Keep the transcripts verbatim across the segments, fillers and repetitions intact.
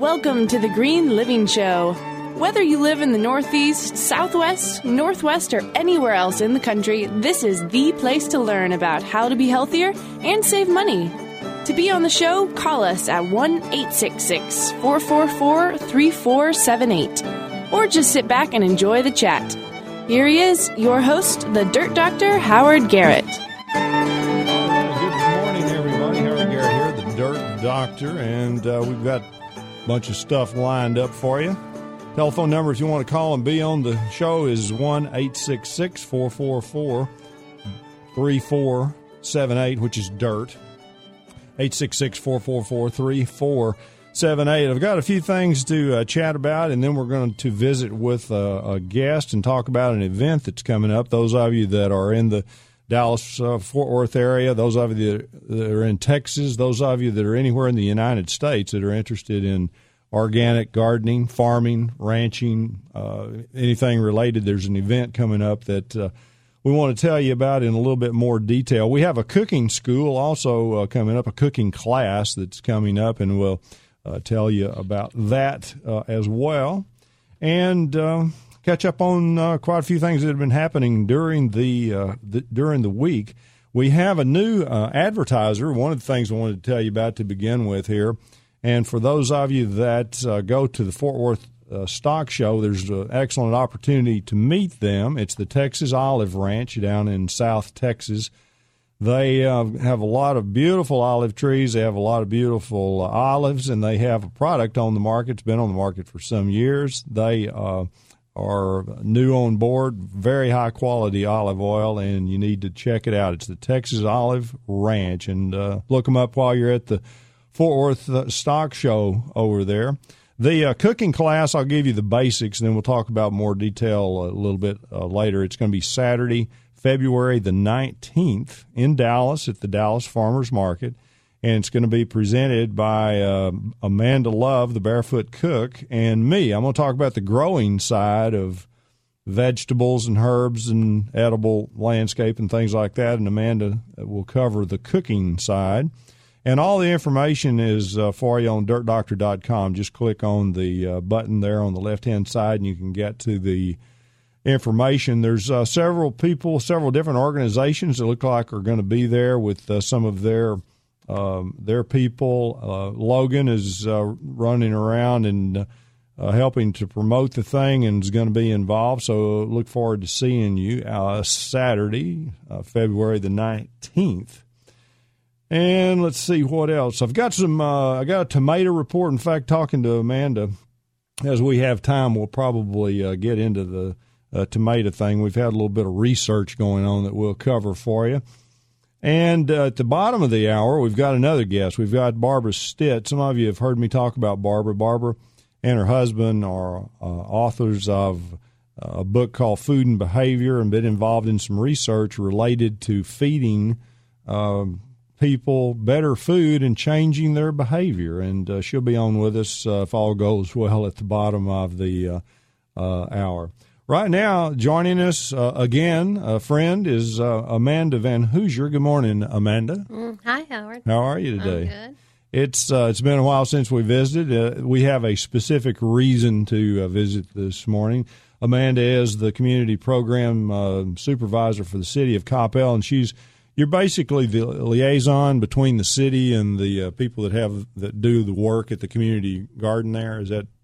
Welcome to the Green Living Show. Whether you live in the Northeast, Southwest, Northwest, or anywhere else in the country, this is the place to learn about how to be healthier and save money. To be on the show, call us at one eight six six, four four four, three four seven eight. Or just sit back and enjoy the chat. Here he is, your host, the Dirt Doctor, Howard Garrett. Good morning, everybody. Howard Garrett here, the Dirt Doctor, and uh, we've got a bunch of stuff lined up for you. Telephone number if you want to call and be on the show is one eight six six, four four four, three four seven eight, which is DIRT. eight six six, four four four, three four seven eight. I've got a few things to uh, chat about, and then we're going to visit with uh, a guest and talk about an event that's coming up. Those of you that are in the Dallas-Fort uh, Worth area, those of you that, that are in Texas, those of you that are anywhere in the United States that are interested in organic gardening, farming, ranching, uh, anything related, there's an event coming up that uh, we want to tell you about in a little bit more detail. We have a cooking school also uh, coming up, a cooking class that's coming up, and we'll uh, tell you about that uh, as well. And uh, catch up on uh, quite a few things that have been happening during the, uh, the during the week. We have a new uh, advertiser. One of the things I wanted to tell you about to begin with here, and for those of you that uh, go to the Fort Worth uh, Stock Show, there's an excellent opportunity to meet them. It's the Texas Olive Ranch down in South Texas. They uh, have a lot of beautiful olive trees. They have a lot of beautiful uh, olives, and they have a product on the market. It's been on the market for some years. They uh, are new on board, very high-quality olive oil, and you need to check it out. It's the Texas Olive Ranch, and uh, look them up while you're at the Fort Worth uh, Stock Show over there. The uh, cooking class, I'll give you the basics, and then we'll talk about more detail a little bit uh, later. It's going to be Saturday, February the nineteenth in Dallas at the Dallas Farmers Market, and it's going to be presented by uh, Amanda Love, the Barefoot Cook, and me. I'm going to talk about the growing side of vegetables and herbs and edible landscape and things like that, and Amanda will cover the cooking side. And all the information is uh, for you on dirt doctor dot com. Just click on the uh, button there on the left-hand side, and you can get to the information. There's uh, several people, several different organizations that look like are going to be there with uh, some of their um, their people. Uh, Logan is uh, running around and uh, helping to promote the thing and is going to be involved. So look forward to seeing you uh, Saturday, uh, February the nineteenth. And let's see what else. I've got some. Uh, I got a tomato report. In fact, talking to Amanda, as we have time, we'll probably uh, get into the uh, tomato thing. We've had a little bit of research going on that we'll cover for you. And uh, at the bottom of the hour, we've got another guest. We've got Barbara Stitt. Some of you have heard me talk about Barbara. Barbara and her husband are uh, authors of a book called Food and Behavior, and been involved in some research related to feeding Um, people better food and changing their behavior. And uh, she'll be on with us uh, if all goes well at the bottom of the uh, uh, hour. Right now, joining us uh, again, a friend, is uh, Amanda Van Hoosier. Good morning, Amanda. Mm, hi, Howard. How are you today? I'm good. It's uh, it's been a while since we visited. Uh, we have a specific reason to uh, visit this morning. Amanda is the community program uh, supervisor for the city of Coppell, and she's You're basically the liaison between the city and the uh, people that have that do the work at the community garden there. Is that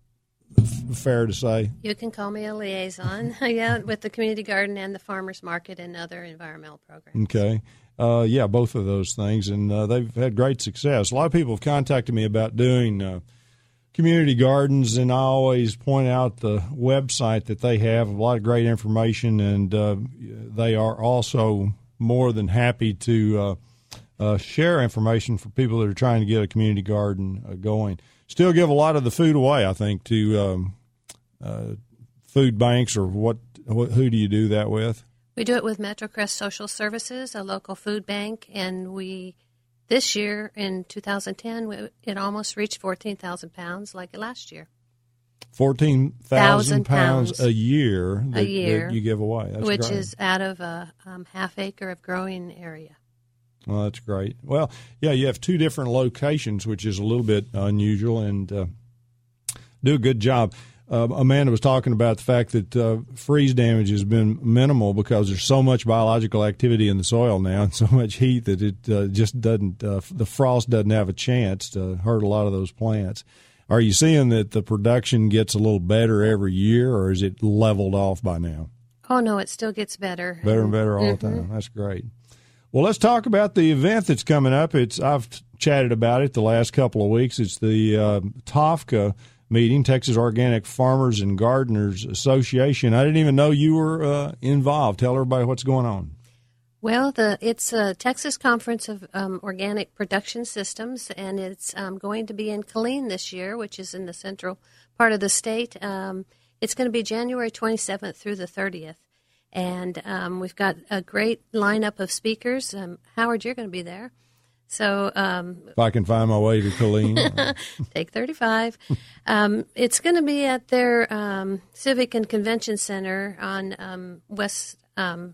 f- fair to say? You can call me a liaison, yeah, with the community garden and the farmers market and other environmental programs. Okay. Uh, yeah, both of those things, and uh, they've had great success. A lot of people have contacted me about doing uh, community gardens, and I always point out the website that they have, a lot of great information, and uh, they are also more than happy to uh, uh, share information for people that are trying to get a community garden uh, going. Still give a lot of the food away, I think, to um, uh, food banks, or what, what? Who do you do that with? We do it with MetroCrest Social Services, a local food bank, and we this year in two thousand ten we, it almost reached fourteen thousand pounds like last year. Fourteen thousand pounds a year that, a year that you give away. That's which great. is out of a um, half acre of growing area. Well, that's great. Well, yeah, you have two different locations, which is a little bit unusual, and uh, do a good job. Uh, Amanda was talking about the fact that uh, freeze damage has been minimal because there's so much biological activity in the soil now and so much heat that it uh, just doesn't, uh, the frost doesn't have a chance to hurt a lot of those plants. Are you seeing that the production gets a little better every year, or is it leveled off by now? Oh, no, it still gets better. Better and better all mm-hmm. the time. That's great. Well, let's talk about the event that's coming up. It's I've chatted about it the last couple of weeks. It's the uh, T O F C A meeting, Texas Organic Farmers and Gardeners Association. I didn't even know you were uh, involved. Tell everybody what's going on. Well, the it's a Texas Conference of um, Organic Production Systems, and it's um, going to be in Killeen this year, which is in the central part of the state. Um, it's going to be January twenty-seventh through the thirtieth, and um, we've got a great lineup of speakers. Um, Howard, you're going to be there. So, um, if I can find my way to Killeen, take thirty-five. Um, it's going to be at their um, Civic and Convention Center on um, West um,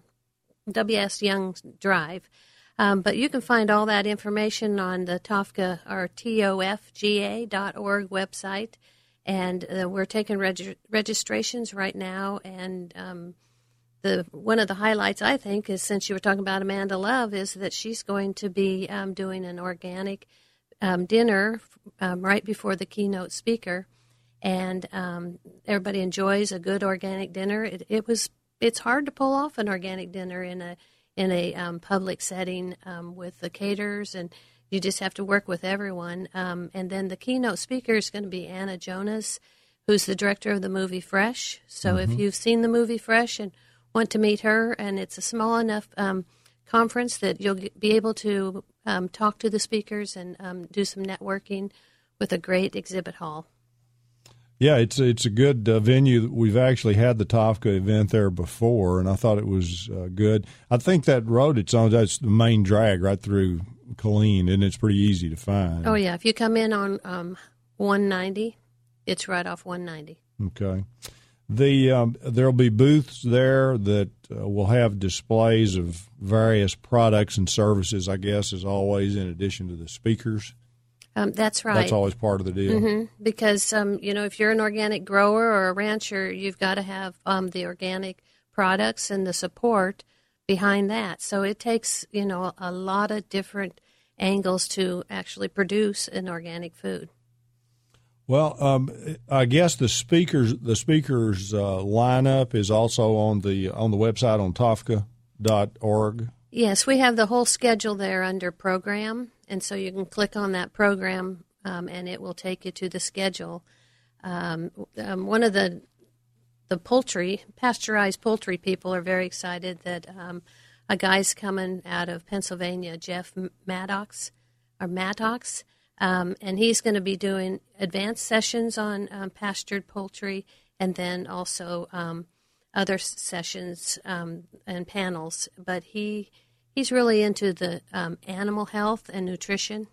W S Young Drive. Um, but you can find all that information on the T O F G A or T O F G A dot org website, and uh, we're taking reg- registrations right now. And um, The, one of the highlights, I think, is since you were talking about Amanda Love, is that she's going to be um, doing an organic um, dinner um, right before the keynote speaker, and um, everybody enjoys a good organic dinner. It, it was it's hard to pull off an organic dinner in a in a um, public setting um, with the caterers, and you just have to work with everyone. Um, and then the keynote speaker is going to be Anna Jonas, who's the director of the movie Fresh. So mm-hmm. if you've seen the movie Fresh and want to meet her, and it's a small enough um, conference that you'll be able to um, talk to the speakers and um, do some networking with a great exhibit hall. Yeah, it's it's a good uh, venue. We've actually had the T O F C A event there before, and I thought it was uh, good. I think that road it's on, that's the main drag right through Killeen, and it's pretty easy to find. Oh, yeah. If you come in on um, one ninety, it's right off one ninety. Okay. The um, there'll be booths there that uh, will have displays of various products and services, I guess, as always, in addition to the speakers. Um, that's right. That's always part of the deal. Mm-hmm. Because, um, you know, if you're an organic grower or a rancher, you've got to have um, the organic products and the support behind that. So it takes, you know, a lot of different angles to actually produce an organic food. Well, um, I guess the speakers the speakers uh, lineup is also on the on the website on T O F C A dot org. Yes, we have the whole schedule there under program, and so you can click on that program, um, and it will take you to the schedule. Um, um, one of the the poultry pasteurized poultry people are very excited that um, a guy's coming out of Pennsylvania, Jeff Maddox or Maddox. Um, and he's going to be doing advanced sessions on um, pastured poultry, and then also um, other sessions um, and panels. But he he's really into the um, animal health and nutrition.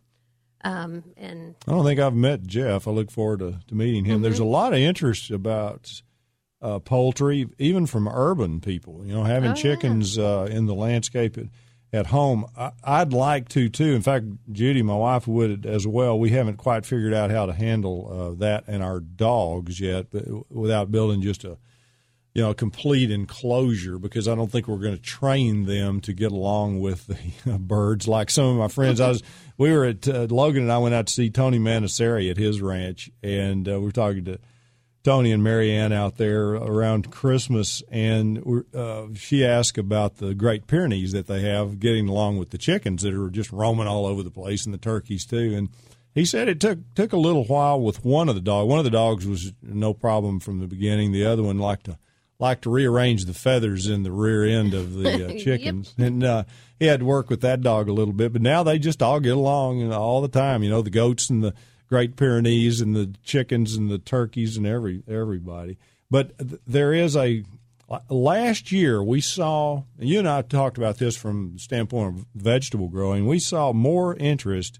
Um, and I don't think I've met Jeff. I look forward to, to meeting him. Mm-hmm. There's a lot of interest about uh, poultry, even from urban people. You know, having oh, chickens yeah. uh, in the landscape at, at home. I, I'd like to, too. In fact, Judy, my wife, would as well. We haven't quite figured out how to handle uh, that and our dogs yet, but without building just a, you know, complete enclosure, because I don't think we're going to train them to get along with the birds like some of my friends. I was, we were at uh, Logan and I went out to see Tony Manasari at his ranch, and uh, we were talking to Tony and Marianne out there around Christmas, and we're, uh, she asked about the Great Pyrenees that they have getting along with the chickens that are just roaming all over the place, and the turkeys too. And he said it took took a little while with one of the dogs. One of the dogs was no problem from the beginning. The other one liked to liked to rearrange the feathers in the rear end of the uh, chickens, yep. and uh, he had to work with that dog a little bit. But now they just all get along, you know, all the time. You know, the goats and the Great Pyrenees and the chickens and the turkeys and every everybody. But th- there is a last year we saw, and you and I talked about this from the standpoint of vegetable growing. We saw more interest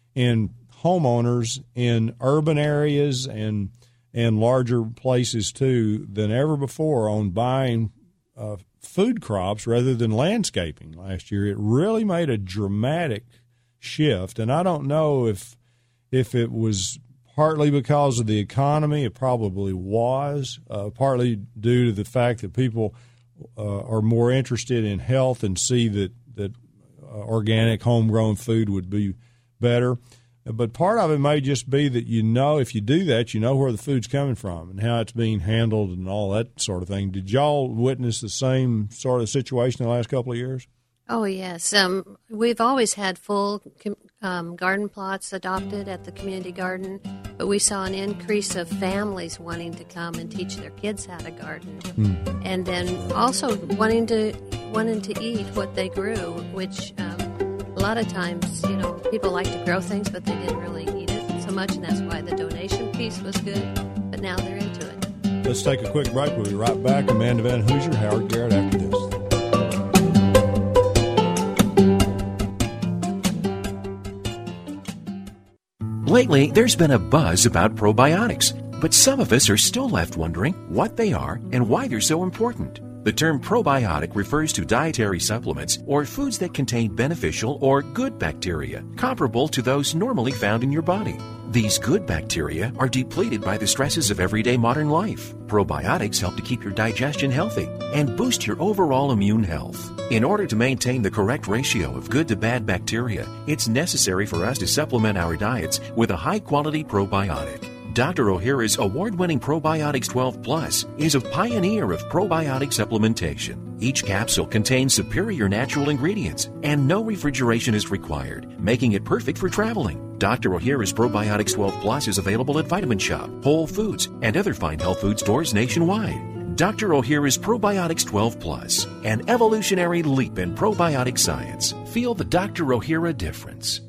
in homeowners in urban areas and and larger places too than ever before on buying uh, food crops rather than landscaping last year. It really made a dramatic shift, and I don't know if if it was partly because of the economy. It probably was, uh, partly due to the fact that people uh, are more interested in health and see that, that uh, organic, homegrown food would be better. But part of it may just be that you know, if you do that, you know where the food's coming from and how it's being handled and all that sort of thing. Did y'all witness the same sort of situation in the last couple of years? Oh, yes. Um, we've always had full um, garden plots adopted at the community garden, but we saw an increase of families wanting to come and teach their kids how to garden, mm. and then also wanting to wanting to eat what they grew, which um, a lot of times, you know, people like to grow things, but they didn't really eat it so much, and that's why the donation piece was good, but now they're into it. Let's take a quick break. We'll be right back. Amanda Van Hoosier, Howard Garrett after this. Lately, there's been a buzz about probiotics, but some of us are still left wondering what they are and why they're so important. The term probiotic refers to dietary supplements or foods that contain beneficial or good bacteria, comparable to those normally found in your body. These good bacteria are depleted by the stresses of everyday modern life. Probiotics help to keep your digestion healthy and boost your overall immune health. In order to maintain the correct ratio of good to bad bacteria, it's necessary for us to supplement our diets with a high-quality probiotic. Doctor Ohhira's award-winning Probiotics twelve Plus is a pioneer of probiotic supplementation. Each capsule contains superior natural ingredients, and no refrigeration is required, making it perfect for traveling. Doctor Ohhira's Probiotics twelve Plus is available at Vitamin Shop, Whole Foods, and other fine health food stores nationwide. Doctor Ohhira's Probiotics twelve Plus, an evolutionary leap in probiotic science. Feel the Doctor Ohhira difference.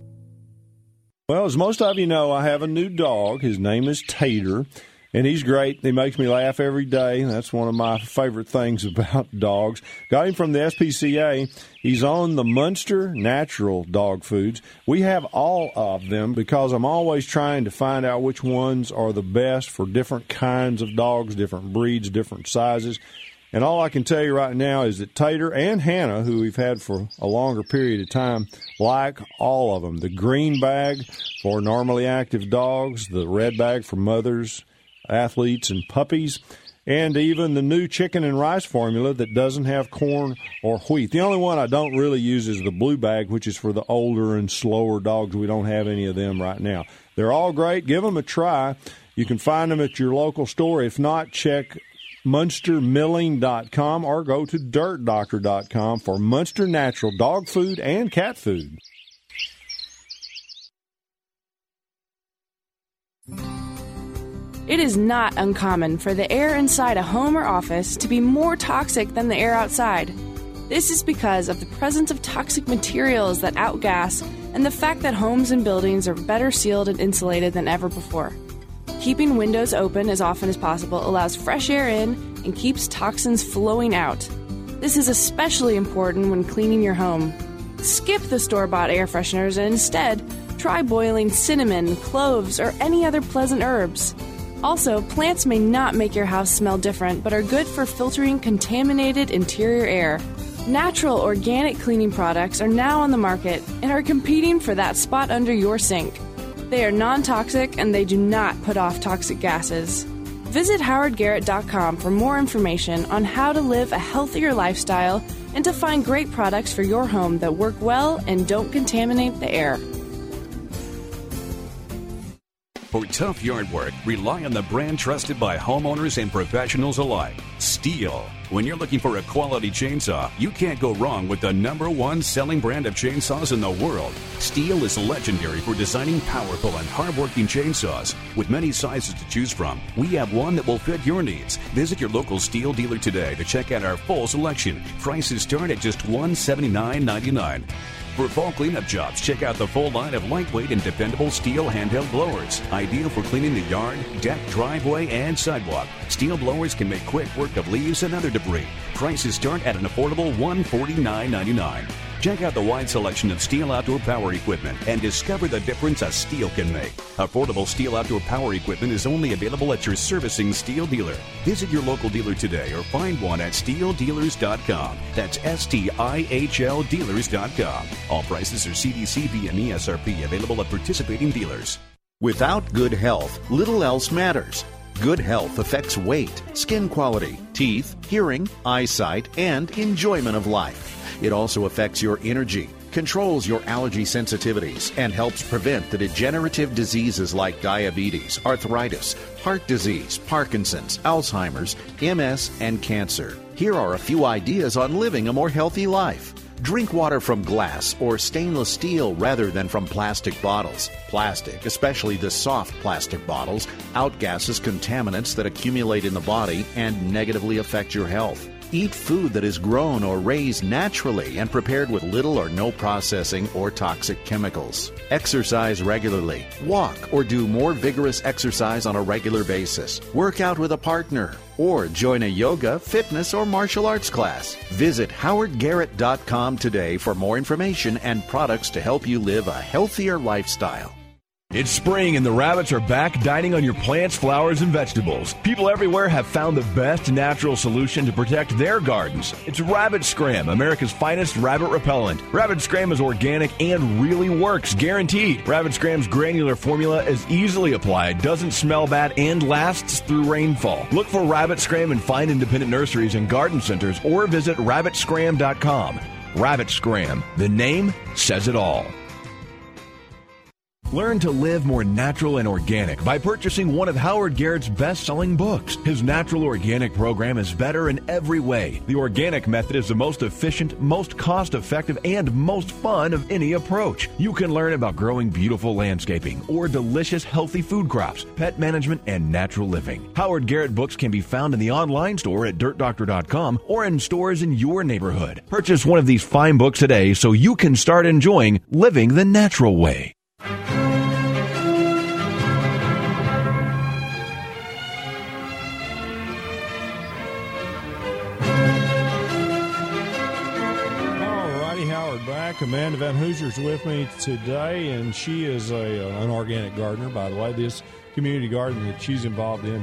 Well, as most of you know, I have a new dog. His name is Tater, and he's great. He makes me laugh every day. That's one of my favorite things about dogs. Got him from the S P C A. He's on the Munster Natural dog foods. We have all of them because I'm always trying to find out which ones are the best for different kinds of dogs, different breeds, different sizes. And all I can tell you right now is that Tater and Hannah, who we've had for a longer period of time, like all of them. The green bag for normally active dogs, the red bag for mothers, athletes, and puppies, and even the new chicken and rice formula that doesn't have corn or wheat. The only one I don't really use is the blue bag, which is for the older and slower dogs. We don't have any of them right now. They're all great. Give them a try. You can find them at your local store. If not, check Munster Milling dot com or go to Dirt Doctor dot com for Munster Natural dog food and cat food. It is not uncommon for the air inside a home or office to be more toxic than the air outside. This is because of the presence of toxic materials that outgas and the fact that homes and buildings are better sealed and insulated than ever before. Keeping windows open as often as possible allows fresh air in and keeps toxins flowing out. This is especially important when cleaning your home. Skip the store-bought air fresheners and instead try boiling cinnamon, cloves, or any other pleasant herbs. Also, plants may not make your house smell different, but are good for filtering contaminated interior air. Natural organic cleaning products are now on the market and are competing for that spot under your sink. They are non-toxic and they do not put off toxic gases. Visit Howard Garrett dot com for more information on how to live a healthier lifestyle and to find great products for your home that work well and don't contaminate the air. For tough yard work, rely on the brand trusted by homeowners and professionals alike, Stihl. When you're looking for a quality chainsaw, you can't go wrong with the number one selling brand of chainsaws in the world. Stihl is legendary for designing powerful and hardworking chainsaws. With many sizes to choose from, we have one that will fit your needs. Visit your local Stihl dealer today to check out our full selection. Prices start at just one hundred seventy-nine ninety-nine. For fall cleanup jobs, check out the full line of lightweight and dependable Stihl handheld blowers. Ideal for cleaning the yard, deck, driveway, and sidewalk. Stihl blowers can make quick work of leaves and other debris. Prices start at an affordable one hundred forty-nine ninety-nine. Check out the wide selection of Stihl outdoor power equipment and discover the difference a Stihl can make. Affordable Stihl outdoor power equipment is only available at your servicing Stihl dealer. Visit your local dealer today or find one at Stihl Dealers dot com. That's S T I H L Dealers dot com. All prices are C D C B and E S R P available at participating dealers. Without good health, little else matters. Good health affects weight, skin quality, teeth, hearing, eyesight, and enjoyment of life. It also affects your energy, controls your allergy sensitivities, and helps prevent the degenerative diseases like diabetes, arthritis, heart disease, Parkinson's, Alzheimer's, M S, and cancer. Here are a few ideas on living a more healthy life. Drink water from glass or stainless steel rather than from plastic bottles. Plastic, especially the soft plastic bottles, outgasses contaminants that accumulate in the body and negatively affect your health. Eat food that is grown or raised naturally and prepared with little or no processing or toxic chemicals. Exercise regularly. Walk or do more vigorous exercise on a regular basis. Work out with a partner or join a yoga, fitness, or martial arts class. Visit howard garrett dot com today for more information and products to help you live a healthier lifestyle. It's spring and the rabbits are back dining on your plants, flowers, and vegetables. People everywhere have found the best natural solution to protect their gardens. It's Rabbit Scram, America's finest rabbit repellent. Rabbit Scram is organic and really works, guaranteed. Rabbit Scram's granular formula is easily applied, doesn't smell bad, and lasts through rainfall. Look for Rabbit Scram in fine independent nurseries and garden centers or visit rabbit scram dot com. Rabbit Scram, the name says it all. Learn to live more natural and organic by purchasing one of Howard Garrett's best-selling books. His natural organic program is better in every way. The organic method is the most efficient, most cost-effective, and most fun of any approach. You can learn about growing beautiful landscaping or delicious, healthy food crops, pet management, and natural living. Howard Garrett books can be found in the online store at dirt doctor dot com or in stores in your neighborhood. Purchase one of these fine books today so you can start enjoying living the natural way. Amanda Van Hoosier's with me today, and she is a an organic gardener, by the way. This community garden that she's involved in,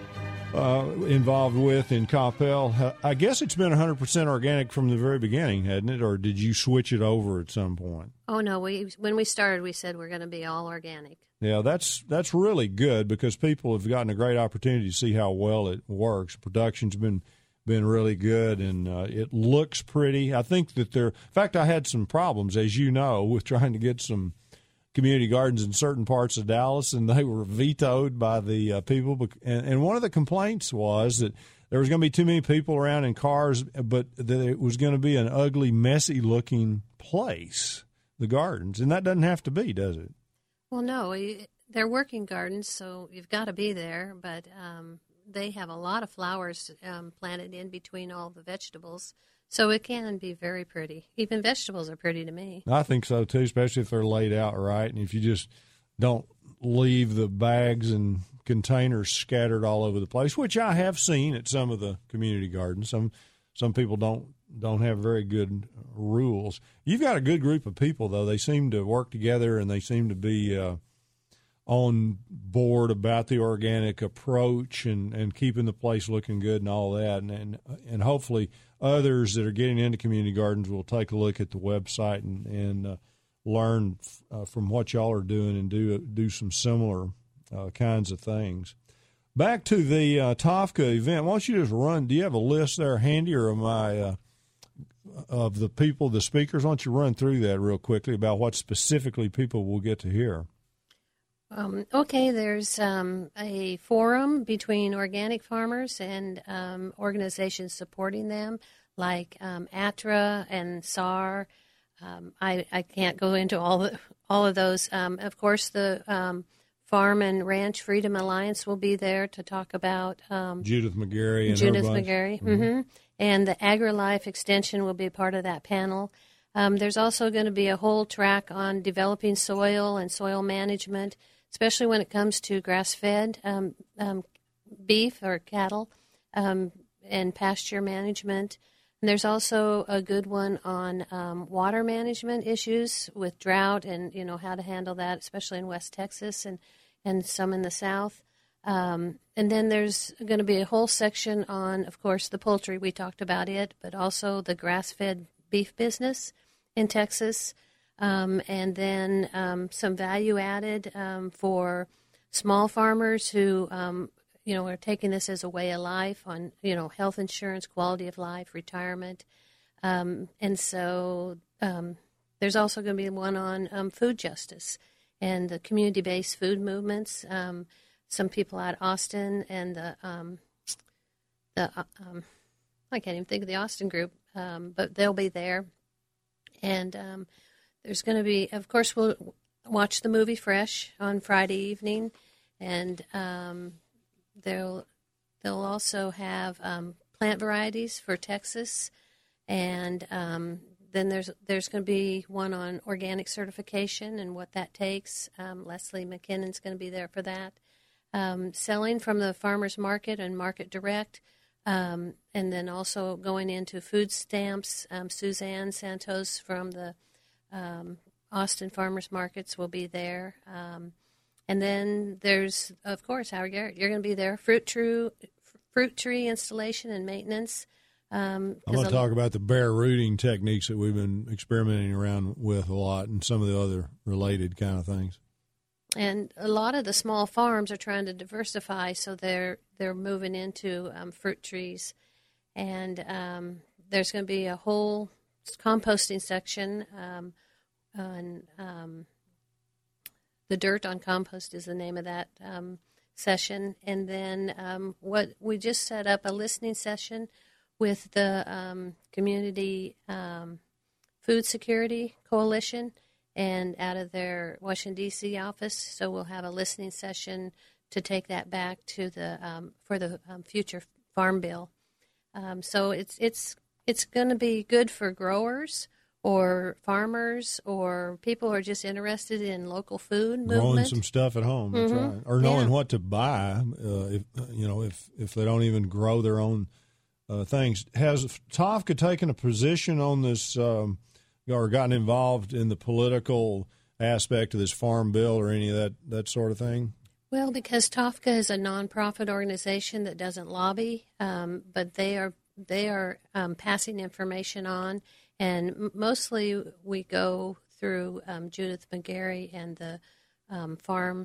uh, involved with in Coppell. Uh, I guess it's been one hundred percent organic from the very beginning, hadn't it? Or did you switch it over at some point? Oh, no. We When we started, we said we're going to be all organic. Yeah, that's that's really good because people have gotten a great opportunity to see how well it works. Production's been been really good, and uh, it looks pretty. I think that there – in fact, I had some problems, as you know, with trying to get some community gardens in certain parts of Dallas, and they were vetoed by the uh, people. And, and one of the complaints was that there was going to be too many people around in cars, but that it was going to be an ugly, messy-looking place, the gardens. And that doesn't have to be, does it? Well, no. They're working gardens, so you've got to be there, but um, – they have a lot of flowers um, planted in between all the vegetables, so it can be very pretty. Even vegetables are pretty to me. I think so, too, especially if they're laid out right, and if you just don't leave the bags and containers scattered all over the place, which I have seen at some of the community gardens. Some some people don't don't have very good rules. You've got a good group of people, though. They seem to work together, and they seem to be uh, – on board about the organic approach and, and keeping the place looking good and all that. And, and and hopefully others that are getting into community gardens will take a look at the website and, and uh, learn uh, from what y'all are doing and do do some similar uh, kinds of things. Back to the uh, T A F C A event. Why don't you just run? Do you have a list there handy, or am I uh, of the people, the speakers? Why don't you run through that real quickly about what specifically people will get to hear? Um, okay, there's um, a forum between organic farmers and um, organizations supporting them, like um, A T R A and S A R. Um, I, I can't go into all the, all of those. Um, of course, the um, Farm and Ranch Freedom Alliance will be there to talk about um, Judith McGarry and Judith her bunch. McGarry, mm-hmm. Mm-hmm. And the AgriLife Extension will be part of that panel. Um, there's also going to be a whole track on developing soil and soil management, especially when it comes to grass-fed um, um, beef or cattle um, and pasture management. And there's also a good one on um, water management issues with drought and, you know, how to handle that, especially in West Texas and, and some in the South. Um, and then there's going to be a whole section on, of course, the poultry. We talked about it, but also the grass-fed beef business in Texas. Um, and then um, some value added um, for small farmers who, um, you know, are taking this as a way of life on, you know, health insurance, quality of life, retirement. Um, and so um, there's also going to be one on um, food justice and the community-based food movements. Um, some people out of Austin and the, um, the uh, um, I can't even think of the Austin group, um, but they'll be there. And um, there's going to be, of course, we'll watch the movie Fresh on Friday evening, and um, they'll they'll also have um, plant varieties for Texas, and um, then there's there's going to be one on organic certification and what that takes. Um, Leslie McKinnon's going to be there for that. Um, selling from the farmers market and market direct. Um, and then also going into food stamps, um, Suzanne Santos from the um, Austin Farmers Markets will be there. Um, and then there's, of course, Howard Garrett. You're going to be there. Fruit tree, fruit tree installation and maintenance. Um, I'm going to talk about the bare rooting techniques that we've been experimenting around with a lot and some of the other related kind of things. And a lot of the small farms are trying to diversify, so they're they're moving into um, fruit trees. And um, there's going to be a whole composting section um, on um, the Dirt on Compost is the name of that um, session. And then um, what we just set up a listening session with the um, Community um, Food Security Coalition, and out of their Washington, D C office. So we'll have a listening session to take that back to the um, for the um, future farm bill. Um, so it's it's it's going to be good for growers or farmers or people who are just interested in local food movement. Growing some stuff at home, that's mm-hmm. right. Or knowing yeah. what to buy, uh, if you know, if if they don't even grow their own uh, things. Has Tofka taken a position on this? Um, or gotten involved in the political aspect of this farm bill or any of that, that sort of thing? Well, because Tofka is a nonprofit organization that doesn't lobby, um, but they are they are um, passing information on, and m- mostly we go through um, Judith McGarry and the um, Farm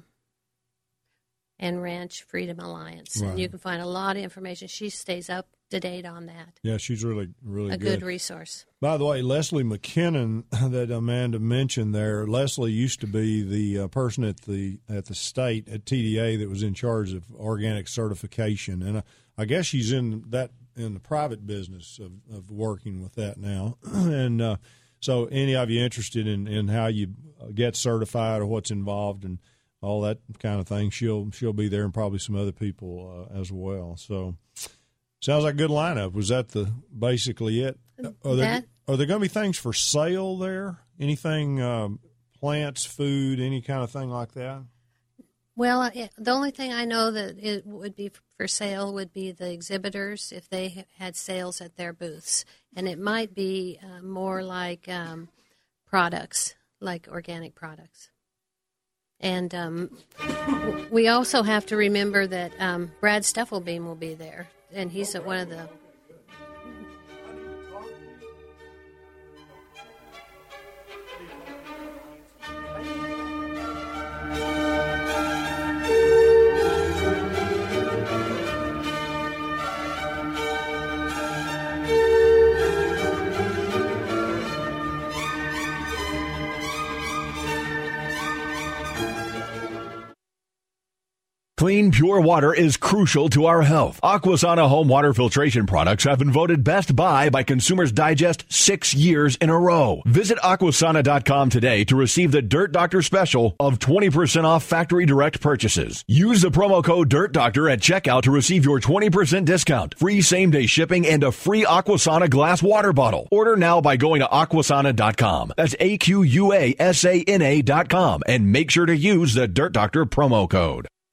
and Ranch Freedom Alliance. Right. And you can find a lot of information. She stays up to date on that. Yeah, she's really, really a good. good resource. By the way, Leslie McKinnon that Amanda mentioned there, Leslie used to be the uh, person at the at the state at T D A that was in charge of organic certification, and uh, I guess she's in that in the private business of, of working with that now. and uh, so, any of you interested in, in how you get certified or what's involved and all that kind of thing, she'll she'll be there, and probably some other people uh, as well. So. Sounds like a good lineup. Was that the basically it? Are there, that, are there going to be things for sale there? Anything, um, plants, food, any kind of thing like that? Well, the only thing I know that it would be for sale would be the exhibitors if they had sales at their booths. And it might be uh, more like um, products, like organic products. And um, we also have to remember that um, Brad Stuffelbeam will be there. And he's at one of the Clean, pure water is crucial to our health. Aquasana home water filtration products have been voted Best Buy by Consumers Digest six years in a row. Visit aquasana dot com today to receive the Dirt Doctor special of twenty percent off factory direct purchases. Use the promo code Dirt Doctor at checkout to receive your twenty percent discount, free same-day shipping, and a free Aquasana glass water bottle. Order now by going to aquasana dot com. That's A Q U A S A N A dot com, and make sure to use the Dirt Doctor promo code.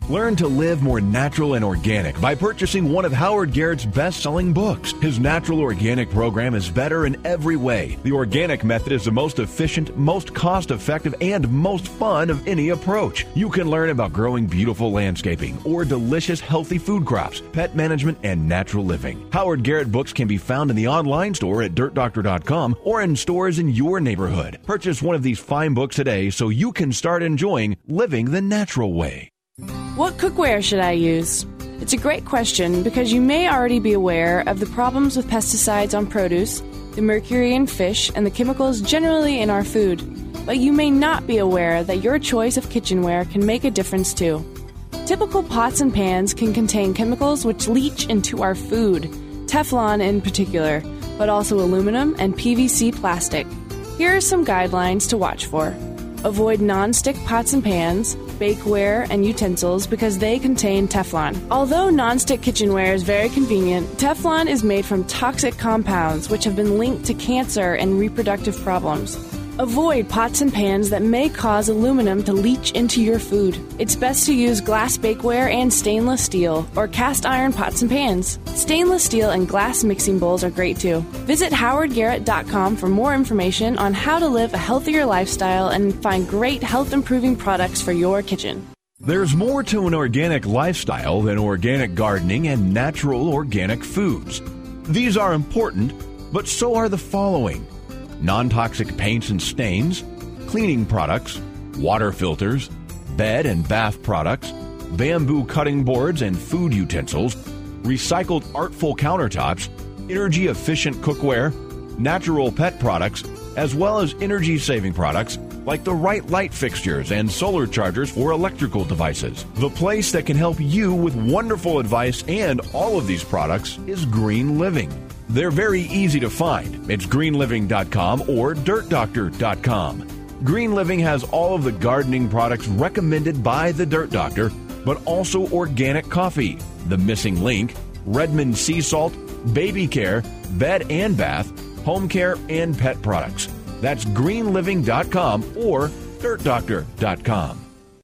Learn to live more natural and organic by purchasing one of Howard Garrett's best-selling books. His natural organic program is better in every way. The organic method is the most efficient, most cost-effective, and most fun of any approach. You can learn about growing beautiful landscaping or delicious, healthy food crops, pet management, and natural living. Howard Garrett books can be found in the online store at dirt doctor dot com or in stores in your neighborhood. Purchase one of these fine books today so you can start enjoying living the natural way. What cookware should I use? It's a great question because you may already be aware of the problems with pesticides on produce, the mercury in fish, and the chemicals generally in our food. But you may not be aware that your choice of kitchenware can make a difference too. Typical pots and pans can contain chemicals which leach into our food, Teflon in particular, but also aluminum and P V C plastic. Here are some guidelines to watch for. Avoid non-stick pots and pans, bakeware, and utensils because they contain Teflon. Although non-stick kitchenware is very convenient, Teflon is made from toxic compounds which have been linked to cancer and reproductive problems. Avoid pots and pans that may cause aluminum to leach into your food. It's best to use glass bakeware and stainless steel or cast iron pots and pans. Stainless steel and glass mixing bowls are great too. Visit howard garrett dot com for more information on how to live a healthier lifestyle and find great health-improving products for your kitchen. There's more to an organic lifestyle than organic gardening and natural organic foods. These are important, but so are the following: non-toxic paints and stains, cleaning products, water filters, bed and bath products, bamboo cutting boards and food utensils, recycled artful countertops, energy-efficient cookware, natural pet products, as well as energy-saving products like the right light fixtures and solar chargers for electrical devices. The place that can help you with wonderful advice and all of these products is Green Living. They're very easy to find. It's green living dot com or dirt doctor dot com. Green Living has all of the gardening products recommended by the Dirt Doctor, but also organic coffee, the missing link, Redmond sea salt, baby care, bed and bath, home care, and pet products. That's green living dot com or dirt doctor dot com.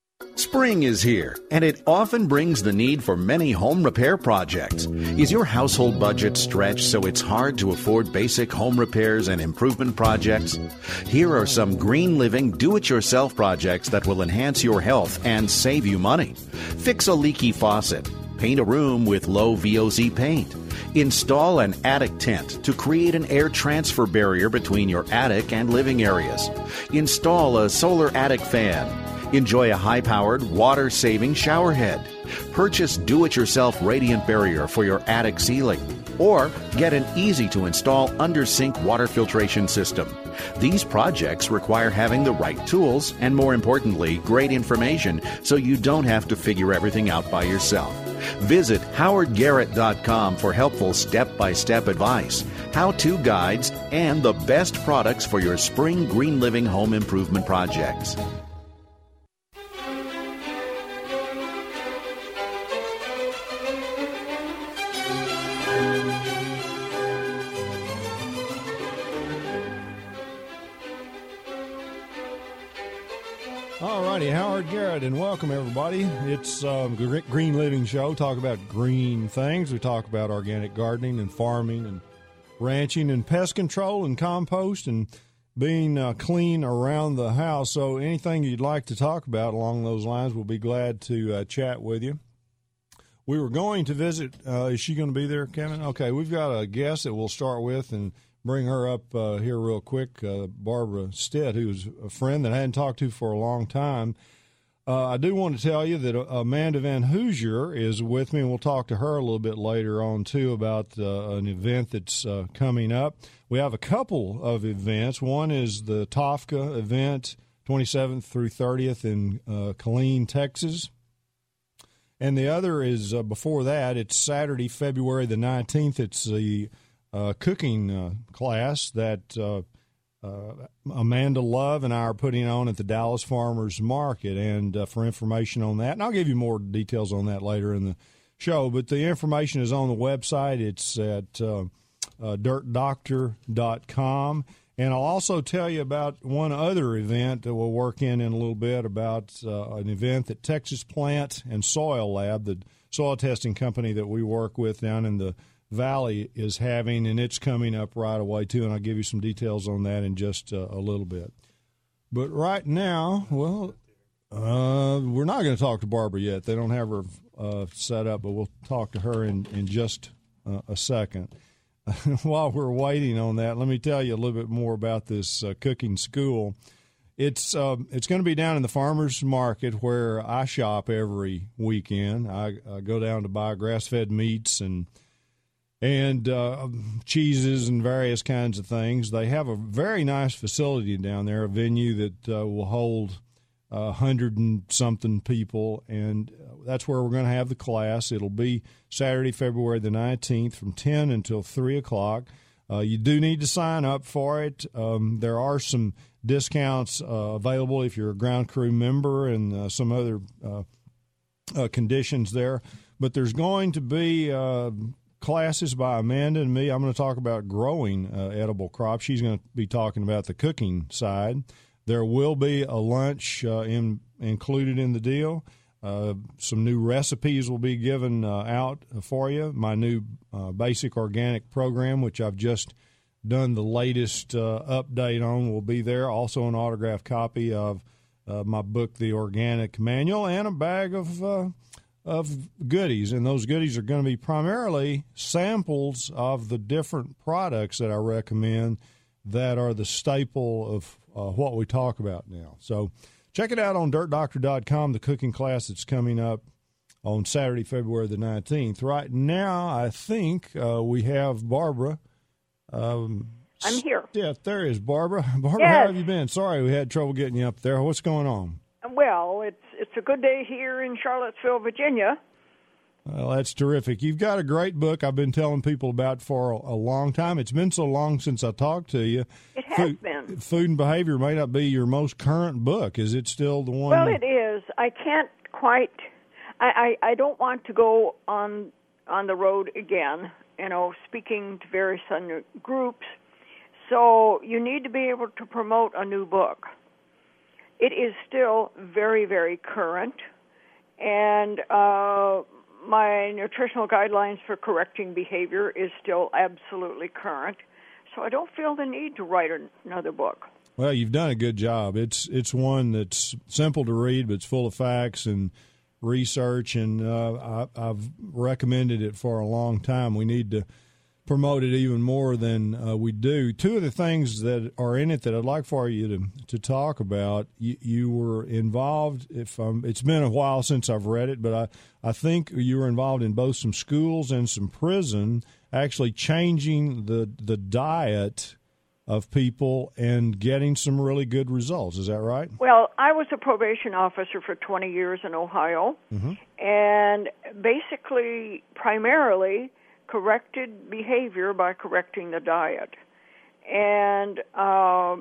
Spring is here, and it often brings the need for many home repair projects. Is your household budget stretched so it's hard to afford basic home repairs and improvement projects? Here are some Green Living do-it-yourself projects that will enhance your health and save you money. Fix a leaky faucet. Paint a room with low V O C paint. Install an attic tent to create an air transfer barrier between your attic and living areas. Install a solar attic fan. Enjoy a high-powered, water-saving shower head. Purchase do-it-yourself radiant barrier for your attic ceiling. Or get an easy-to-install under-sink water filtration system. These projects require having the right tools and, more importantly, great information so you don't have to figure everything out by yourself. Visit howard garrett dot com for helpful step-by-step advice, how-to guides, and the best products for your spring Green Living home improvement projects. Alrighty, Howard Garrett, and welcome everybody. It's um, the Green Living Show. Talk about green things. We talk about organic gardening and farming and ranching and pest control and compost and being uh, clean around the house. So anything you'd like to talk about along those lines, we'll be glad to uh, chat with you. We were going to visit. Uh, is she going to be there, Kevin? Okay, we've got a guest that we'll start with and bring her up uh, here real quick, uh, Barbara Stitt, who's a friend that I hadn't talked to for a long time. Uh, I do want to tell you that Amanda Van Hoosier is with me, and we'll talk to her a little bit later on, too, about uh, an event that's uh, coming up. We have a couple of events. One is the Tofka event, twenty-seventh through thirtieth in uh, Killeen, Texas. And the other is, uh, before that, it's Saturday, February the nineteenth. It's the Uh, cooking uh, class that uh, uh, Amanda Love and I are putting on at the Dallas Farmers Market. And uh, for information on that, and I'll give you more details on that later in the show, but the information is on the website. It's at uh, uh, dirt doctor dot com. And I'll also tell you about one other event that we'll work in in a little bit about uh, an event that Texas Plant and Soil Lab, the soil testing company that we work with down in the Valley, is having, and it's coming up right away, too, and I'll give you some details on that in just uh, a little bit. But right now, well, uh, we're not going to talk to Barbara yet. They don't have her uh, set up, but we'll talk to her in, in just uh, a second. While we're waiting on that, let me tell you a little bit more about this uh, cooking school. It's uh, it's going to be down in the farmers market where I shop every weekend. I, I go down to buy grass-fed meats and and uh, cheeses and various kinds of things. They have a very nice facility down there, a venue that uh, will hold a hundred and something people, and that's where we're going to have the class. It'll be Saturday, February the nineteenth from ten until three o'clock. Uh, you do need to sign up for it. Um, there are some discounts uh, available if you're a ground crew member and uh, some other uh, uh, conditions there. But there's going to be uh, classes by Amanda and me. I'm going to talk about growing uh, edible crops. She's going to be talking about the cooking side. There will be a lunch uh, in, included in the deal. Uh, some new recipes will be given uh, out for you. My new uh, basic organic program, which I've just done the latest uh, update on, will be there. Also an autographed copy of uh, my book, The Organic Manual, and a bag of uh, of goodies. And those goodies are going to be primarily samples of the different products that I recommend that are the staple of uh, what we talk about now. So check it out on dirt doctor dot com, the cooking class that's coming up on Saturday, February the nineteenth. Right now, I think uh, we have Barbara. Um, I'm here. Yeah, there is Barbara. Barbara, yes. How have you been? Sorry we had trouble getting you up there. What's going on? Well, it's it's a good day here in Charlottesville, Virginia. Well, that's terrific. You've got a great book I've been telling people about for a, a long time. It's been so long since I talked to you. It has Food, been. Food and Behavior may not be your most current book. Is it still the one? Well, it is. I can't quite. I, I, I don't want to go on on the road again, you know, speaking to various other groups. So you need to be able to promote a new book. It is still very, very current. And uh, my nutritional guidelines for correcting behavior is still absolutely current. So I don't feel the need to write another book. Well, you've done a good job. It's it's one that's simple to read, but it's full of facts and research, and uh, I, I've recommended it for a long time. We need to promote it even more than uh, we do. Two of the things that are in it that I'd like for you to to talk about, you, you were involved, if um, it's been a while since I've read it, but I, I think you were involved in both some schools and some prison, actually changing the the diet of people and getting some really good results. Is that right? Well, I was a probation officer for twenty years in Ohio, mm-hmm. and basically, primarily, corrected behavior by correcting the diet. And uh,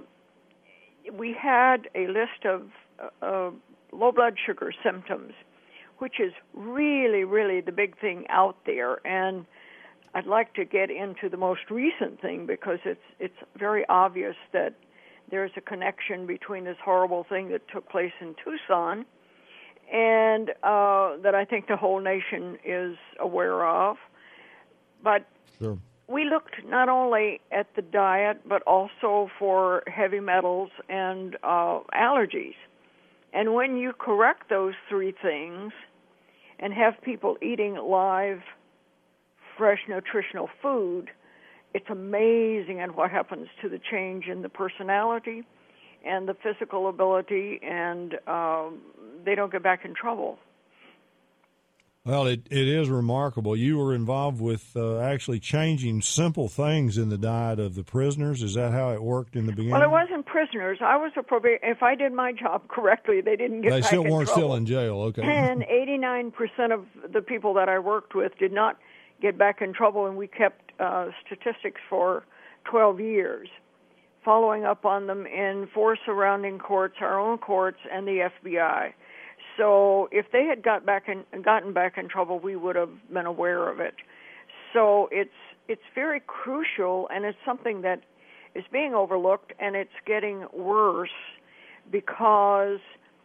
we had a list of uh, low blood sugar symptoms, which is really, really the big thing out there. And I'd like to get into the most recent thing because it's it's very obvious that there's a connection between this horrible thing that took place in Tucson and uh, that I think the whole nation is aware of. But sure. We looked not only at the diet, but also for heavy metals and uh, allergies. And when you correct those three things and have people eating live, fresh, nutritional food, it's amazing and what happens to the change in the personality and the physical ability, and um, they don't get back in trouble. Well, it, it is remarkable. You were involved with uh, actually changing simple things in the diet of the prisoners. Is that how it worked in the beginning? Well, it wasn't prisoners. I was a probation. If I did my job correctly, they didn't get they back still in weren't trouble. still in jail. Okay. And eighty-nine percent of the people that I worked with did not get back in trouble, and we kept uh, statistics for twelve years, following up on them in four surrounding courts, our own courts, and the F B I. So if they had got back in, gotten back in trouble, we would have been aware of it. So it's it's very crucial, and it's something that is being overlooked, and it's getting worse because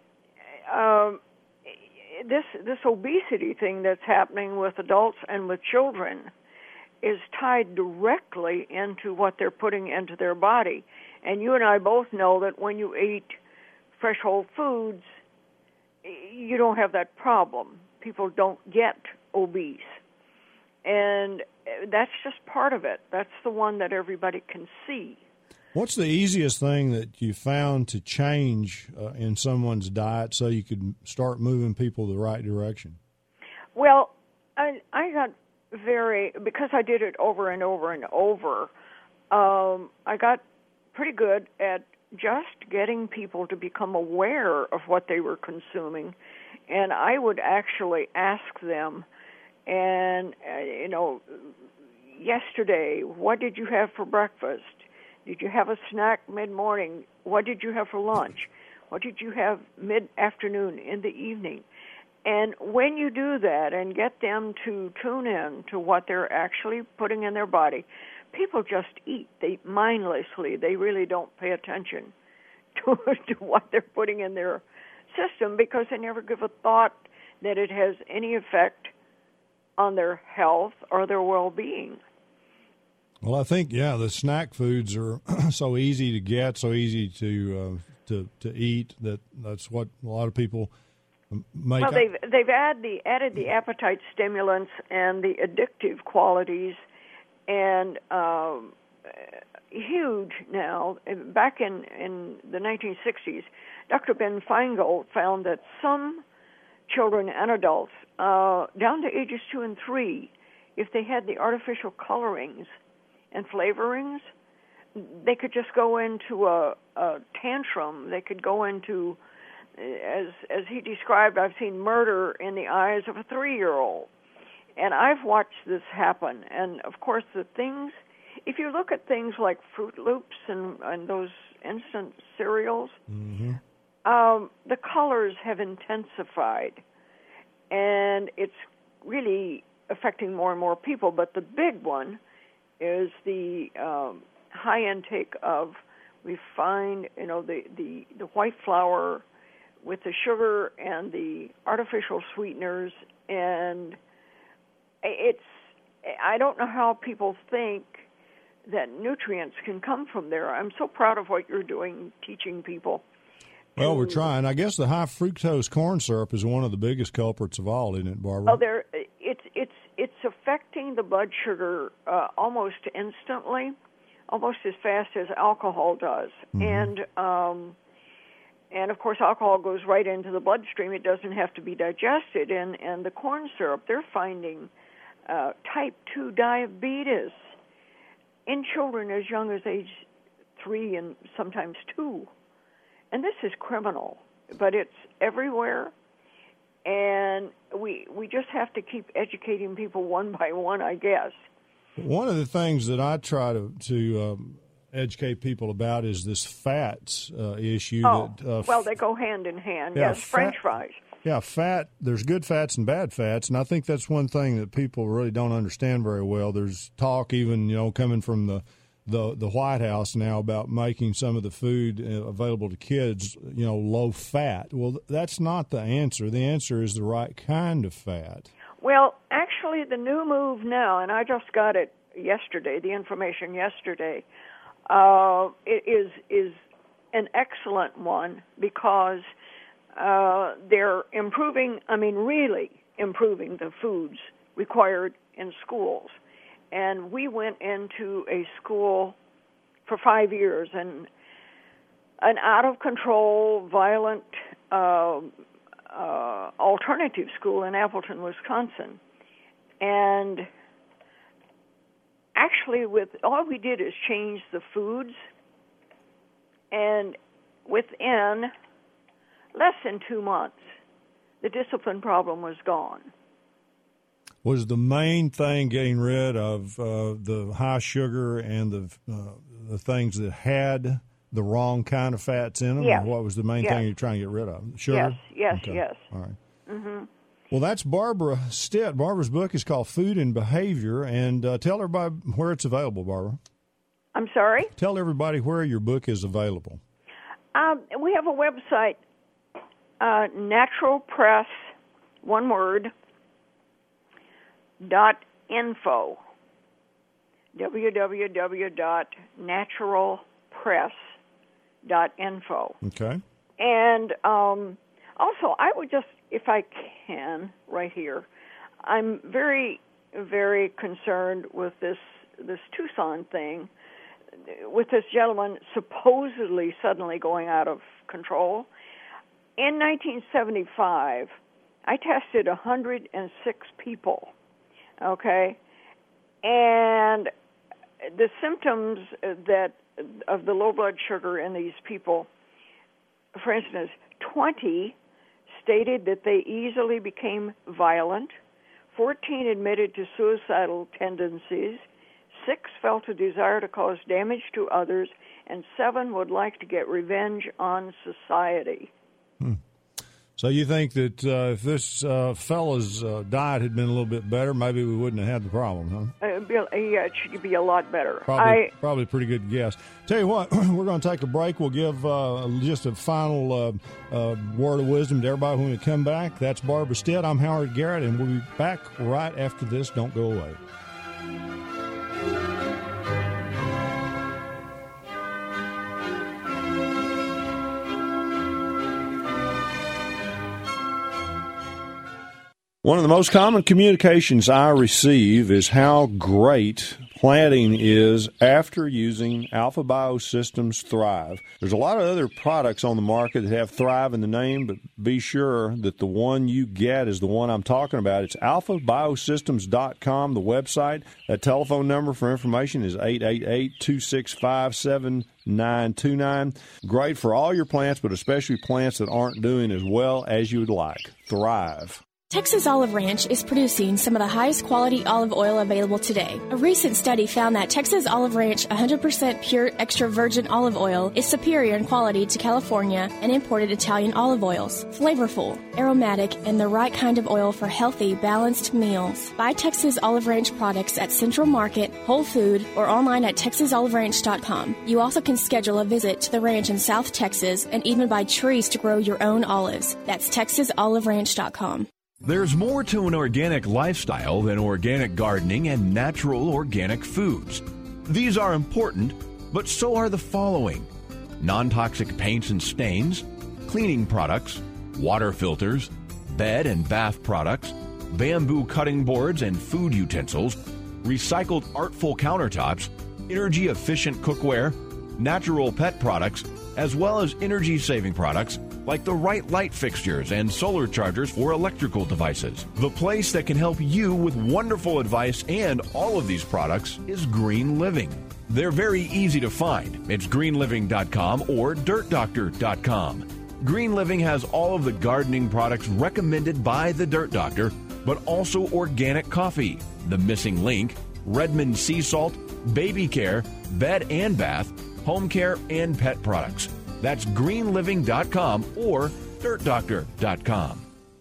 um, this this obesity thing that's happening with adults and with children is tied directly into what they're putting into their body. And you and I both know that when you eat fresh whole foods, you don't have that problem. People don't get obese. And that's just part of it. That's the one that everybody can see. What's the easiest thing that you found to change uh, in someone's diet so you could start moving people the right direction? Well, I, I got very, because I did it over and over and over, um, I got pretty good at just getting people to become aware of what they were consuming. And I would actually ask them, and, uh, you know, yesterday, what did you have for breakfast? Did you have a snack mid-morning? What did you have for lunch? What did you have mid-afternoon, in the evening? And when you do that and get them to tune in to what they're actually putting in their body, people just eat. They mindlessly, they really don't pay attention to, to what they're putting in their system because they never give a thought that it has any effect on their health or their well-being. Well, I think, yeah, the snack foods are so easy to get, so easy to uh, to to eat, that that's what a lot of people make. Well, they've, they've add the, added the appetite stimulants and the addictive qualities, and um, huge now. Back in, in the nineteen sixties, Doctor Ben Feingold found that some children and adults, uh, down to ages two and three, if they had the artificial colorings and flavorings, they could just go into a, a tantrum. They could go into, as as he described, I've seen murder in the eyes of a three-year-old. And I've watched this happen. And, of course, the things, if you look at things like Fruit Loops and, and those instant cereals, mm-hmm. um, the colors have intensified. And it's really affecting more and more people. But the big one is the um, high intake of refined, you know, the, the, the white flour with the sugar and the artificial sweeteners. And it's, I don't know how people think that nutrients can come from there. I'm so proud of what you're doing, teaching people. Well, we're trying. I guess the high fructose corn syrup is one of the biggest culprits of all, isn't it, Barbara? Oh, there, it's it's it's affecting the blood sugar uh, almost instantly, almost as fast as alcohol does, mm-hmm. and um, and of course alcohol goes right into the bloodstream. It doesn't have to be digested, and and the corn syrup, they're finding uh, type two diabetes in children as young as age three and sometimes two. And this is criminal, but it's everywhere, and we we just have to keep educating people one by one, I guess. One of the things that I try to, to um, educate people about is this fats uh, issue. Oh, that, uh, well, they go hand in hand, yeah, yes, fat, French fries. Yeah, fat, there's good fats and bad fats, and I think that's one thing that people really don't understand very well. There's talk even, you know, coming from the the the White House now about making some of the food available to kids, you know, low fat. Well, that's not the answer. The answer is the right kind of fat. Well, actually, the new move now, and I just got it yesterday, the information yesterday, uh, it is is an excellent one because uh, they're improving, I mean, really improving the foods required in schools. And we went into a school for five years, and an out-of-control, violent uh, uh, alternative school in Appleton, Wisconsin. And actually, with all we did is change the foods, and within less than two months, the discipline problem was gone. Was the main thing getting rid of uh, the high sugar and the uh, the things that had the wrong kind of fats in them? Yes. Or what was the main yes. thing you're trying to get rid of? Sugar? Yes, yes, okay. yes. All right. Mm-hmm. Well, that's Barbara Stitt. Barbara's book is called Food and Behavior, and uh, tell everybody where it's available, Barbara. I'm sorry? Tell everybody where your book is available. Um, we have a website, uh, Natural Press, one word, dot info. w w w dot natural press dot info. Okay. And um, also, I would just, if I can, right here, I'm very, very concerned with this this Tucson thing, with this gentleman supposedly suddenly going out of control. In nineteen seventy-five, I tested one hundred six people, okay, and the symptoms that of the low blood sugar in these people, for instance, twenty stated that they easily became violent, fourteen admitted to suicidal tendencies, six felt a desire to cause damage to others, and seven would like to get revenge on society. Hmm. So you think that uh, if this uh, fellow's uh, diet had been a little bit better, maybe we wouldn't have had the problem, huh? Uh, yeah, it should be a lot better. Probably, I, probably a pretty good guess. Tell you what, we're going to take a break. We'll give uh, just a final uh, uh, word of wisdom to everybody when we come back. That's Barbara Stitt. I'm Howard Garrett, and we'll be back right after this. Don't go away. One of the most common communications I receive is how great planting is after using Alpha Biosystems Thrive. There's a lot of other products on the market that have Thrive in the name, but be sure that the one you get is the one I'm talking about. It's alpha biosystems dot com, the website. That telephone number for information is eight eight eight, two six five, seven nine two nine. Great for all your plants, but especially plants that aren't doing as well as you would like. Thrive. Texas Olive Ranch is producing some of the highest quality olive oil available today. A recent study found that Texas Olive Ranch one hundred percent pure extra virgin olive oil is superior in quality to California and imported Italian olive oils. Flavorful, aromatic, and the right kind of oil for healthy, balanced meals. Buy Texas Olive Ranch products at Central Market, Whole Food, or online at texas olive ranch dot com. You also can schedule a visit to the ranch in South Texas and even buy trees to grow your own olives. That's texas olive ranch dot com. There's more to an organic lifestyle than organic gardening and natural organic foods. These are important, but so are the following: non-toxic paints and stains, cleaning products, water filters, bed and bath products, bamboo cutting boards and food utensils, recycled artful countertops, energy-efficient cookware, natural pet products, as well as energy-saving products like the right light fixtures and solar chargers for electrical devices. The place that can help you with wonderful advice and all of these products is Green Living. They're very easy to find. It's green living dot com or dirt doctor dot com. Green Living has all of the gardening products recommended by the Dirt Doctor, but also organic coffee, the missing link, Redmond sea salt, baby care, bed and bath, home care, and pet products. That's green living dot com or dirt doctor dot com.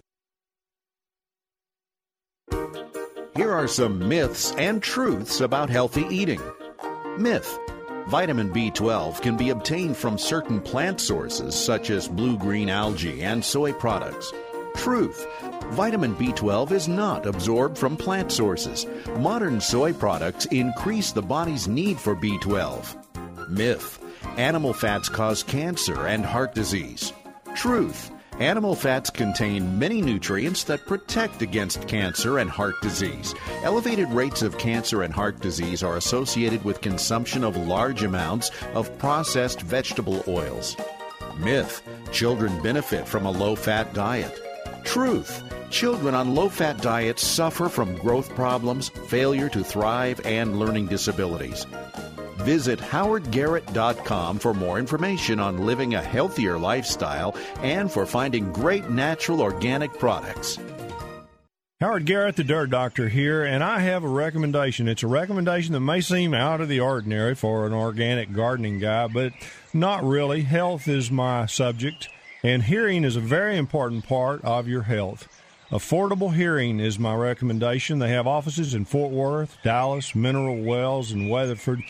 Here are some myths and truths about healthy eating. Myth: vitamin B twelve can be obtained from certain plant sources such as blue-green algae and soy products. Truth: vitamin B twelve is not absorbed from plant sources. Modern soy products increase the body's need for B twelve. Myth: animal fats cause cancer and heart disease. Truth: animal fats contain many nutrients that protect against cancer and heart disease. Elevated rates of cancer and heart disease are associated with consumption of large amounts of processed vegetable oils. Myth: children benefit from a low-fat diet. Truth: children on low-fat diets suffer from growth problems, failure to thrive, and learning disabilities. Visit howard garrett dot com for more information on living a healthier lifestyle and for finding great natural organic products. Howard Garrett, the Dirt Doctor here, and I have a recommendation. It's a recommendation that may seem out of the ordinary for an organic gardening guy, but not really. Health is my subject, and hearing is a very important part of your health. Affordable Hearing is my recommendation. They have offices in Fort Worth, Dallas, Mineral Wells, and Weatherford.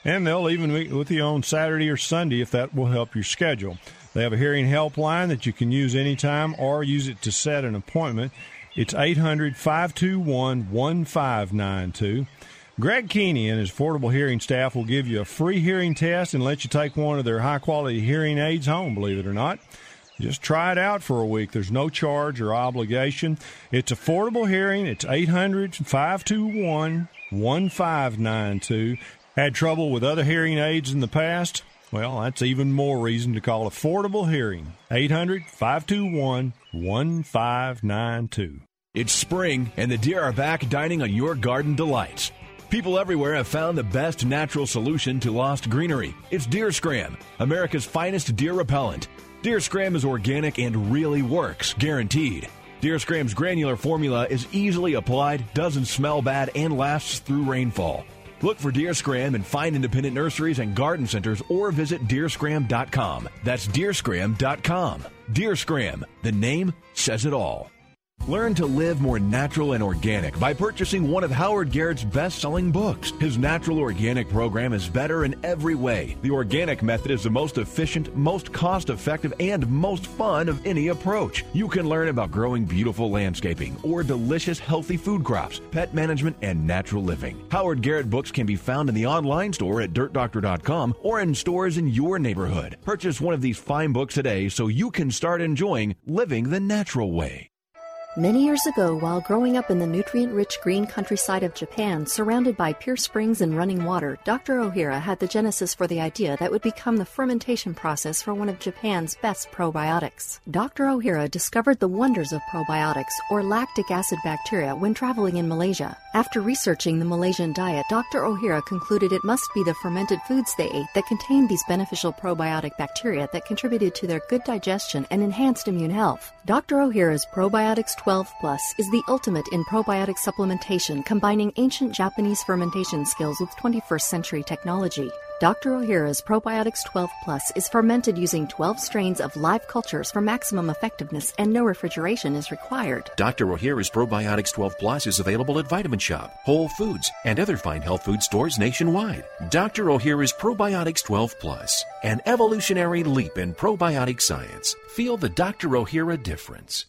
And they'll even meet with you on Saturday or Sunday if that will help your schedule. They have a hearing helpline that you can use anytime or use it to set an appointment. It's eight hundred, five two one, one five nine two. Greg Keeney and his Affordable Hearing staff will give you a free hearing test and let you take one of their high-quality hearing aids home, believe it or not. Just try it out for a week. There's no charge or obligation. It's Affordable Hearing. It's eight hundred, five two one, one five nine two. Had trouble with other hearing aids in the past? Well, that's even more reason to call Affordable Hearing. eight hundred, five two one, one five nine two. It's spring, and the deer are back dining on your garden delights. People everywhere have found the best natural solution to lost greenery. It's Deer Scram, America's finest deer repellent. Deer Scram is organic and really works, guaranteed. Deer Scram's granular formula is easily applied, doesn't smell bad, and lasts through rainfall. Look for Deer Scram in fine independent nurseries and garden centers or visit deer scram dot com. That's deer scram dot com. Deer Scram, the name says it all. Learn to live more natural and organic by purchasing one of Howard Garrett's best-selling books. His natural organic program is better in every way. The organic method is the most efficient, most cost-effective, and most fun of any approach. You can learn about growing beautiful landscaping or delicious, healthy food crops, pet management, and natural living. Howard Garrett books can be found in the online store at dirt doctor dot com or in stores in your neighborhood. Purchase one of these fine books today so you can start enjoying living the natural way. Many years ago, while growing up in the nutrient-rich green countryside of Japan, surrounded by pure springs and running water, Doctor Ohira had the genesis for the idea that would become the fermentation process for one of Japan's best probiotics. Doctor Ohira discovered the wonders of probiotics, or lactic acid bacteria, when traveling in Malaysia. After researching the Malaysian diet, Doctor Ohira concluded it must be the fermented foods they ate that contained these beneficial probiotic bacteria that contributed to their good digestion and enhanced immune health. Doctor Ohira's Probiotics twelve plus is the ultimate in probiotic supplementation, combining ancient Japanese fermentation skills with twenty-first century technology. Doctor Ohira's Probiotics twelve plus is fermented using twelve strains of live cultures for maximum effectiveness, and no refrigeration is required. Doctor Ohira's Probiotics twelve plus is available at Vitamin Shop, Whole Foods, and other fine health food stores nationwide. Doctor Ohira's Probiotics twelve plus, an evolutionary leap in probiotic science. Feel the Doctor Ohira difference.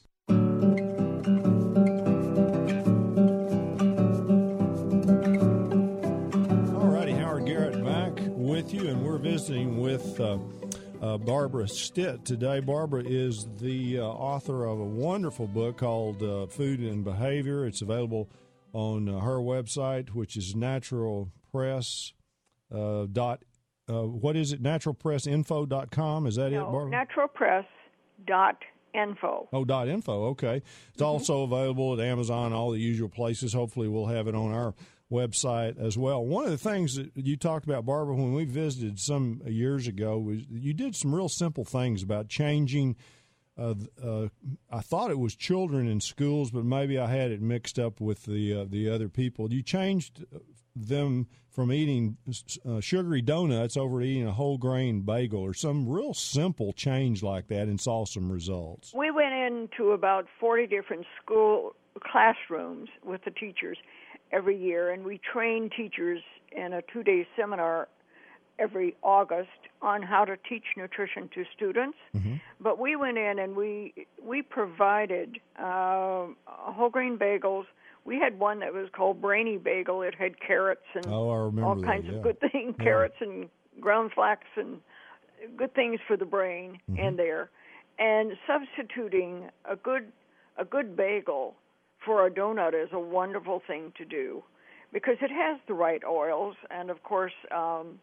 With you, and we're visiting with uh, uh, Barbara Stitt today. Barbara is the uh, author of a wonderful book called uh, Food and Behavior. It's available on uh, her website, which is natural press uh, dot uh, what is it? natural press info dot com. Is that no, it, Barbara? natural press dot info. Oh, dot info. Okay. It's mm-hmm. also available at Amazon, all the usual places. Hopefully, we'll have it on our website as well. One of the things that you talked about, Barbara, when we visited some years ago, was you did some real simple things about changing. Uh, uh, I thought it was children in schools, but maybe I had it mixed up with the uh, the other people. You changed them from eating uh, sugary donuts over to eating a whole grain bagel, or some real simple change like that, and saw some results. We went into about forty different school classrooms with the teachers every year, and we train teachers in a two-day seminar every August on how to teach nutrition to students. Mm-hmm. But we went in and we we provided uh, whole grain bagels. We had one that was called Brainy Bagel. It had carrots and oh, I remember all that, kinds yeah. of good things, yeah. carrots and ground flax and good things for the brain mm-hmm. in there. And substituting a good a good bagel for a donut is a wonderful thing to do because it has the right oils. And, of course, um,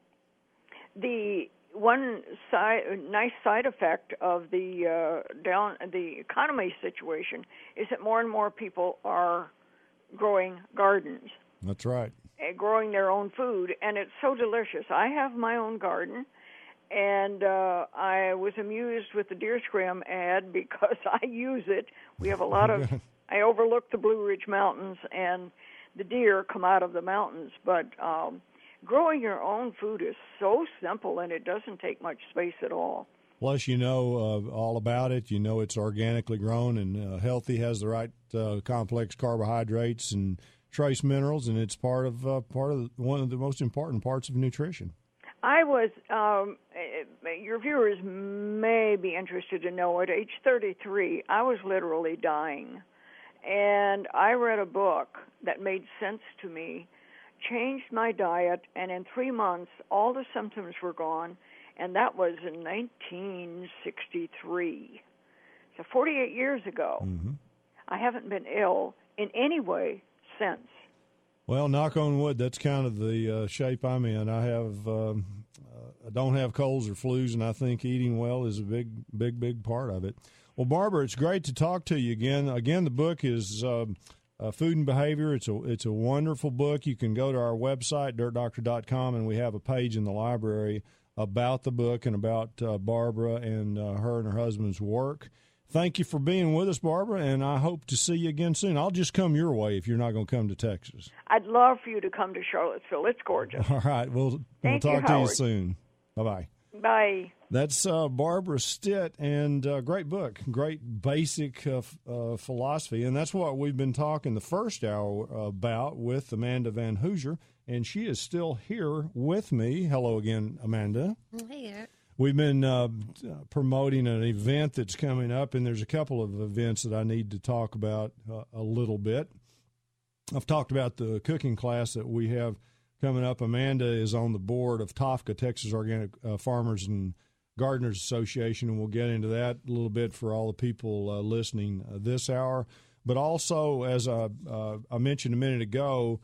the one side, nice side effect of the uh, down the economy situation is that more and more people are growing gardens. That's right. Growing their own food, and it's so delicious. I have my own garden, and uh, I was amused with the Deer Scram ad because I use it. We have a lot of... I overlook the Blue Ridge Mountains, and the deer come out of the mountains. But um, growing your own food is so simple, and it doesn't take much space at all. Plus, you know uh, all about it. You know it's organically grown and uh, healthy, has the right uh, complex carbohydrates and trace minerals, and it's part of uh, part of the, one of the most important parts of nutrition. I was, um, your viewers may be interested to know, at age thirty-three, I was literally dying. And I read a book that made sense to me, changed my diet, and in three months, all the symptoms were gone, and that was in nineteen sixty-three. So forty-eight years ago. Mm-hmm. I haven't been ill in any way since. Well, knock on wood, that's kind of the uh, shape I'm in. I have, um, uh, I don't have colds or flus, and I think eating well is a big, big, big part of it. Well, Barbara, it's great to talk to you again. Again, the book is uh, uh, Food and Behavior. It's a it's a wonderful book. You can go to our website, dirt doctor dot com, and we have a page in the library about the book and about uh, Barbara and uh, her and her husband's work. Thank you for being with us, Barbara, and I hope to see you again soon. I'll just come your way if you're not going to come to Texas. I'd love for you to come to Charlottesville. It's gorgeous. All right. We'll, Thank we'll talk you, to Howard. you soon. Bye-bye. Bye. That's uh, Barbara Stitt, and uh, great book, great basic uh, f- uh, philosophy, and that's what we've been talking the first hour about with Amanda Van Hoosier, and she is still here with me. Hello again, Amanda. Hey, Eric. We've been uh, promoting an event that's coming up, and there's a couple of events that I need to talk about uh, a little bit. I've talked about the cooking class that we have coming up. Amanda is on the board of T O F C A, Texas Organic uh, Farmers and Gardeners Association, and we'll get into that a little bit for all the people uh, listening uh, this hour. But also, as I, uh, I mentioned a minute ago,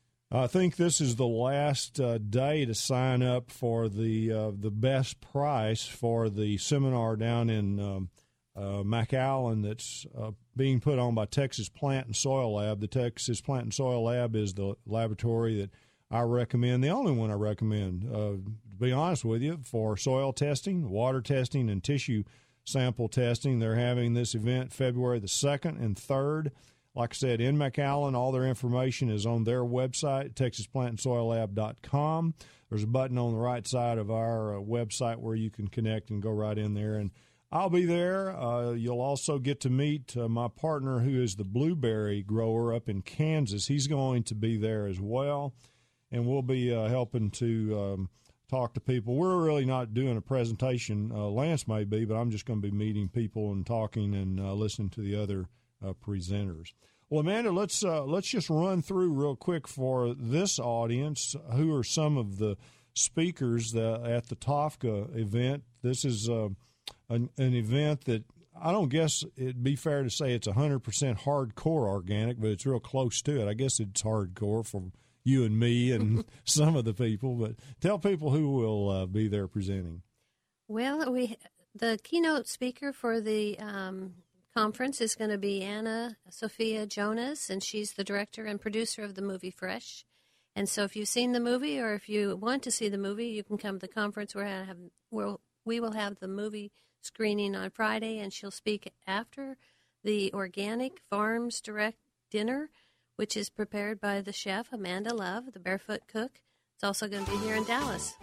I think this is the last uh, day to sign up for the uh, the best price for the seminar down in um, uh, McAllen that's uh, being put on by Texas Plant and Soil Lab. The Texas Plant and Soil Lab is the laboratory that I recommend, the only one I recommend, uh, to be honest with you, for soil testing, water testing, and tissue sample testing. They're having this event February the second and third. Like I said, in McAllen, all their information is on their website, texas plant and soil lab dot com. There's a button on the right side of our uh, website where you can connect and go right in there. And I'll be there. Uh, you'll also get to meet uh, my partner, who is the blueberry grower up in Kansas. He's going to be there as well, and we'll be uh, helping to um, talk to people. We're really not doing a presentation. Uh, Lance may be, but I'm just going to be meeting people and talking and uh, listening to the other Uh, presenters. Well, Amanda, let's uh, let's just run through real quick for this audience who are some of the speakers that, at the T O F C A event. This is uh, an, an event that I don't guess it'd be fair to say it's one hundred percent hardcore organic, but it's real close to it. I guess it's hardcore for you and me and some of the people. But tell people who will uh, be there presenting. Well, we the keynote speaker for the um, conference is going to be Anna Sophia Jonas, and she's the director and producer of the movie Fresh. And so if you've seen the movie or if you want to see the movie, you can come to the conference where I have, we'll, we will have the movie screening on Friday, and she'll speak after the Organic Farms Direct Dinner, which is prepared by the chef, Amanda Love, the Barefoot Cook. It's also going to be here in Dallas.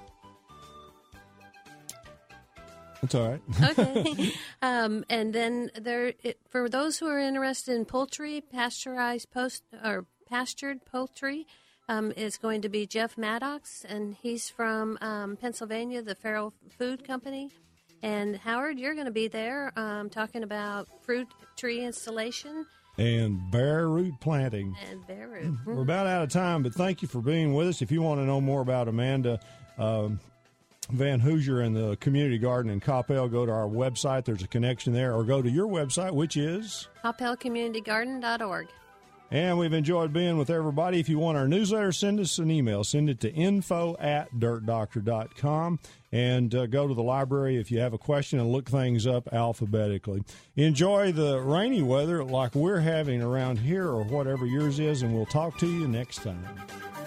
That's all right. Okay. Um, and then there, it, for those who are interested in poultry, pasteurized post or pastured poultry, um, is going to be Jeff Maddox, and he's from um, Pennsylvania, the Farrell Food Company. And Howard, you're going to be there um, talking about fruit tree installation. And bare root planting. And bare root. We're about out of time, but thank you for being with us. If you want to know more about Amanda um, Van Hoosier and the community garden in Coppell, go to our website. There's a connection there. Or go to your website, which is coppell community garden dot org. And we've enjoyed being with everybody. If you want our newsletter, send us an email. Send it to info at dirt doctor dot com. And uh, go to the library if you have a question and look things up alphabetically. Enjoy the rainy weather like we're having around here or whatever yours is, and we'll talk to you next time.